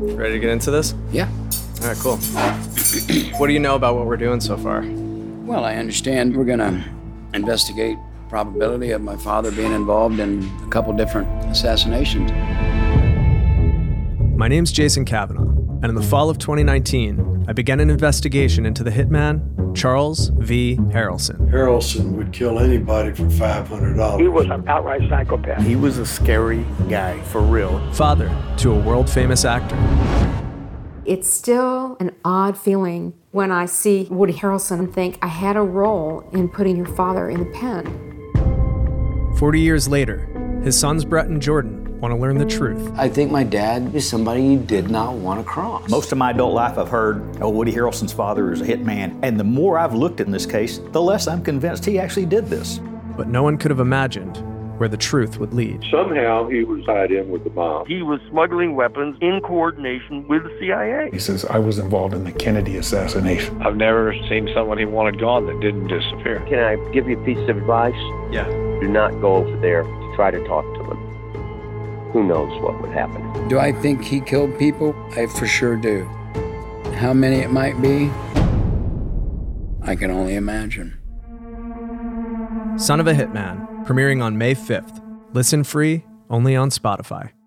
Ready to get into this? Yeah. All right, cool. What do you know about what we're doing so far? Well, I understand we're going to investigate probability of my father being involved in a couple different assassinations. My name's Jason Kavanaugh, and in the fall of 2019, I began an investigation into the hitman, Charles V. Harrelson. Harrelson would kill anybody for $500. He was an outright psychopath. He was a scary guy, for real. Father to a world-famous actor. It's still an odd feeling when I see Woody Harrelson and think I had a role in putting your father in the pen. 40 years later, his sons Brett and Jordan want to learn the truth. I think my dad is somebody you did not want to cross. Most of my adult life I've heard, Woody Harrelson's father is a hitman. And the more I've looked in this case, the less I'm convinced he actually did this. But no one could have imagined where the truth would lead. Somehow he was tied in with the mob. He was smuggling weapons in coordination with the CIA. He says, I was involved in the Kennedy assassination. I've never seen someone he wanted gone that didn't disappear. Can I give you a piece of advice? Yeah. Do not go over there to try to talk to them. Who knows what would happen? Do I think he killed people? I for sure do. How many it might be, I can only imagine. Son of a Hitman, premiering on May 5th. Listen free, only on Spotify.